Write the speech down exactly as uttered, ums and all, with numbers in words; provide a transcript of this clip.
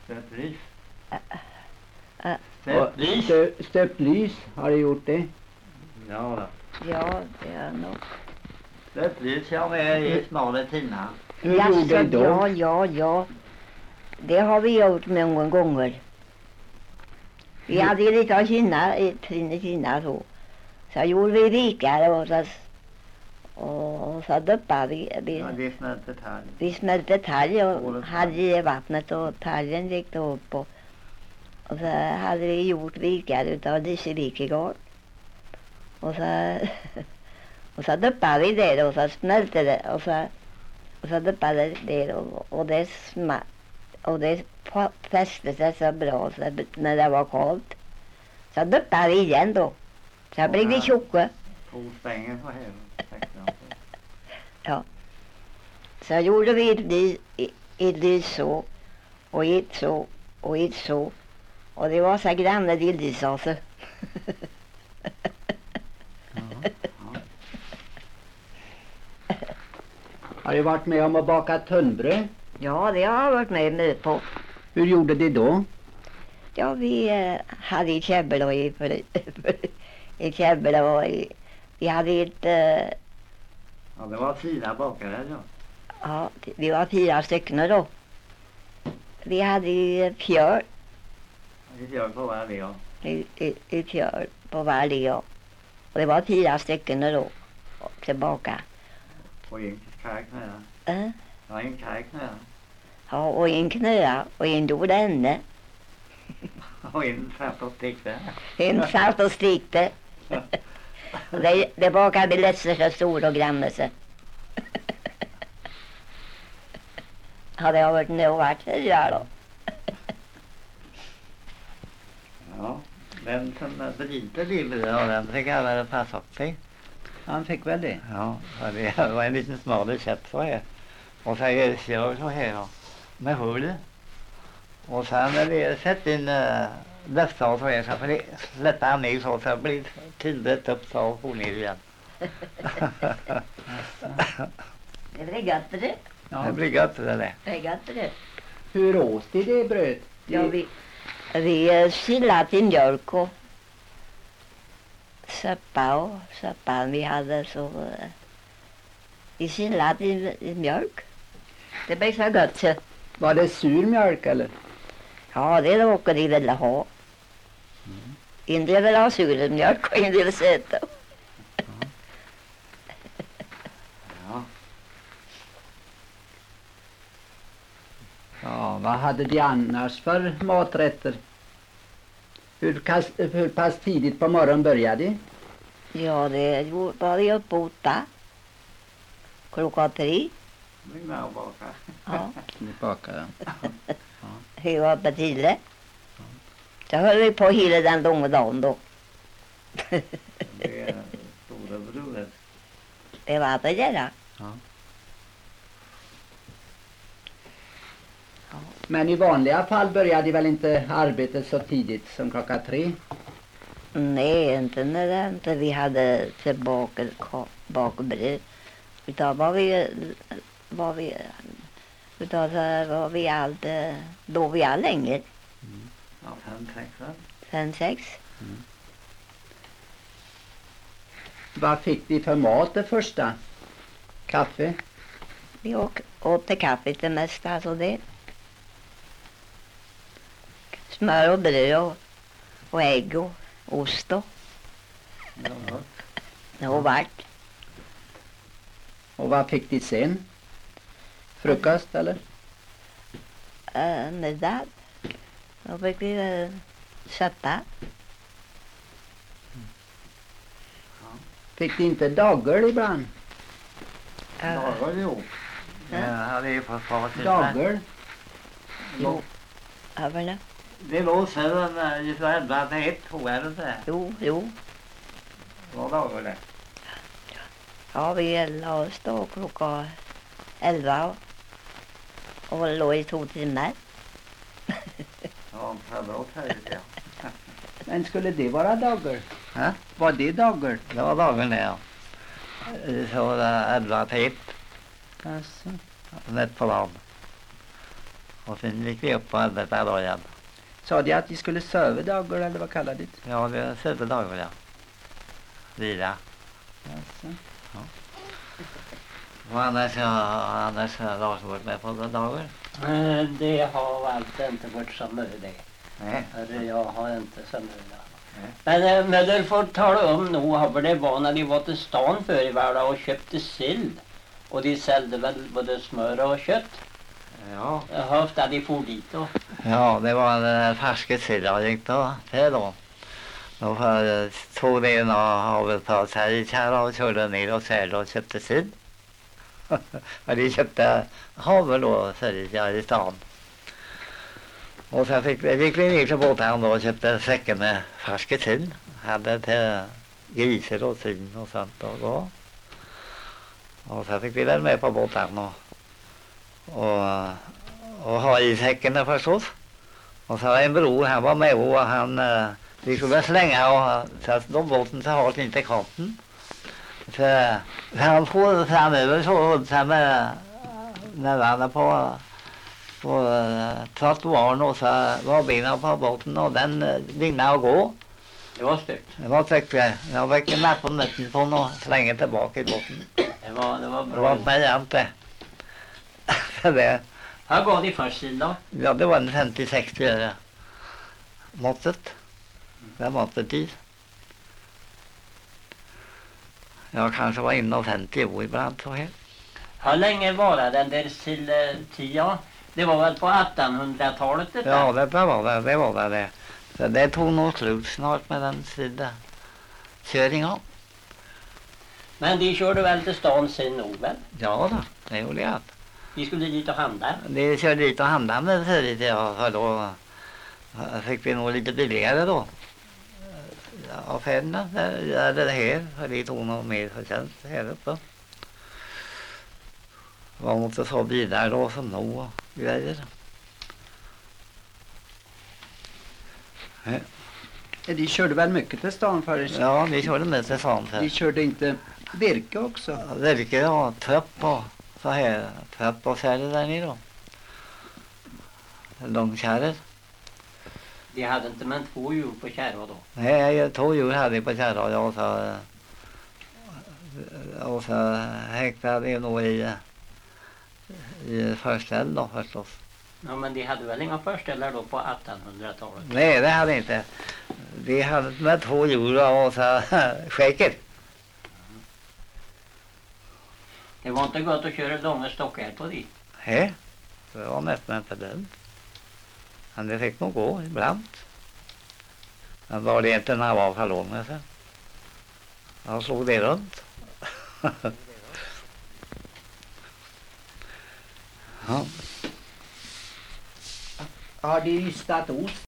Stöpt lys. Äh, Stöpt lys. Stö, stöpt lys, har du gjort det? Ja då. ja, det är nog. Stöpt lys, ja, med i smala tina. Hur Jaså, gjorde du då? Ja, ja, ja. Det har vi gjort många gånger. Vi hade ju lite av kina, trinne kina så. Så gjorde vi vikar och så, och så döppade vi. Vi, Ja, det är smälte talg. vi smälte talg och Året hade i vattnet och talgen gick då upp. Och, och så hade vi gjort vikar utav lysevikegård. Och så, och så döppade vi det och så smälte det och så, och så döppade det och, och det sma, och det fäste sig så bra så när det var kallt. Så döppade vi igen då. Så blev vi tjocka. Två stänger på hela. Ja. Så gjorde vi ett lys, ett lys så och ett så och ett så. Och det var så granna det lys alltså. Har du varit med om att baka tunnbröd? Ja, det har jag varit med, med på. Hur gjorde de då? Ja, vi eh, hade ett käbbel och i, för, för, ett käbbel och i, vi hade ett, eh, Ja, det var fyra bakare då. ja, vi var fyra stycken då. Vi hade ju fjör, Vi gör på vad det är. i, i, i fjör på varje och det var fyra stycken då tillbaka. Och en karknöa. Eh? Ja, en karknöa. Ja, och en knöa och en gjorde änne. Och en satt och stickte. En satt och stikte. det, det bakade lätser så stor och grammelse. Ja, det har varit nog varit fyra då. Ja, den som bryter livet, ja, den fick alla passa upp sig. Han fick väl det. Ja, så det var en liten smal käpp så här. Och så är det kör så här då, med hull. Och sen när vi sätter in uh, löfta och så här så får det släppa han ner så så blir tillrätt upp så och får ner igen. Det blir gott för det. Det blir gott det där. Det är gott för det. Hur åt de det bröd? Ja, vi, vi silade till mjölk och soppa och soppa. Vi hade så... Uh, vi silade till, till mjölk. Det blev så gott så. Var det sur mjölk eller? Ja, det råkade de väl ha. Mm. En del vill ha sur mjölk och en del söta. Ja. Ja, vad hade de annars för maträtter? Hur, kas, hur pass tidigt på morgonen började de? Ja, det var vi uppe åtta. Klockan tre. Det är med att baka. Ja, Ni bakade. vi var uppe tidigt. Så höll vi på hela den långa dagen då. Det är stora brodet. Det var det där. Ja. Men i vanliga fall började de väl inte arbetet så tidigt som klockan tre? Nej, inte när det inte vi hade tillbaka bakbröd. Utan var vi, var vi, utan så var vi allt, då vi all länge. Mm. Ja, fem, sex va? Fem, sex. Mm. Vad fick de för mat det första? Kaffe? Vi åt, åt till kaffet det mesta, alltså det. Smör och bröd och, och ägg och ost och, Ja. och vart. Och vad fick de sen? Frukost eller? Uh, middag. Då fick vi uh, soppa. Fick de inte dagel ibland? Uh, Dagar jo. Ja. Ja, hade ju fått fart i det. Dagel? jo. Ja, var det? Det låg sedan just elva till ett, tror jag det där. Jo, jo. Vad dagar det? Ja, vi la oss då klockan elva och, och låg i två timmar. Ja, förlåt här ja. Men skulle det vara dagel? Ja, Var det dagel? det var dagen där ja. Så elva till ett, Alltså. rätt på dagen. Och sen gick vi upp på detta då igen. Sa de att de skulle söva dagar eller vad kallar det? Ja, det är söta dagar, ja. Vila. Alltså. Och annars, ja, annars har Lars varit med på några dagar. Eh, Det har alltid inte varit så möjligt. Nej. Eller jag har inte så möjligt. Nej. Men, eh, men du får tala om nu vad det var när de var till stan förr i världen och köpte sill. Och de sålde väl både smör och kött. Ja. Jag har haft att de for dit då. Ja, det var en färsk sill jag gick då till då. Då för, tog det en av havet här i Kärra och körde ner och sälde och köpte sill. Och de köpte haver då, säger jag, i stan. Och sen fick vi, gick vi ner till båten då och köpte säcken med färsk sill. Hade till griser och svin och sånt och gå. Och sen fick vi väl med på båten och, och, och ha i säcken förstås. Och så en bror, han var med och han, vi skulle slänga och så att de båten så hårt inte kanten. Så han får framöver så sen med, med varandra på, på trottoaren och så var benen på båten och den vinnade att gå. Det var stört. Det var tryckligt. Jag fick en napp på mitten på och slänga tillbaka i båten. Det var, det var Det bra. var mig jämt det. det. Här gav de först sill då. Ja, det var en femtio sextio öre. Måttet. Det var måttet i. Jag kanske var inne och femtio år ibland så här. Hur länge var det den där silltiden? Det var väl på artonhundratalet detta? Ja, det var det. Det var det. det. Så det tog nog slut snart med den sida köringen. Men de körde väl till stan sen nog väl? Ja då, det gjorde jag. De skulle dit och handla. Vi körde dit och handlade med förut, ja, för då fick vi nog lite billigare då. Affärerna, där det här, för de tog nog mer förtjänst här uppe. Man måste ta bilar då som nog och grejer. Ja. De körde väl mycket till stan förr? Ja, vi körde med till sånt De här. körde inte virke också? Virke, ja, tröpp och så här, tröpp och kärre där nere då. Långkärrer. De hade inte men två hjul på kärva då. Nej, jag tog djur hade på kärra och jag så och så häktade jag nog i i förställ då förstås. Ja, men de hade väl inga förställare då på artonhundratalet? Nej, det hade inte. Vi hade med två djur och så skäker. Det var inte gott att köra långa stockar på dit. Hej, det var nästan inte dumt. Men det fick nog gå ibland. Men var det inte när jag var för lång med sig. Jag slog det runt. Ja. Har de ystat ost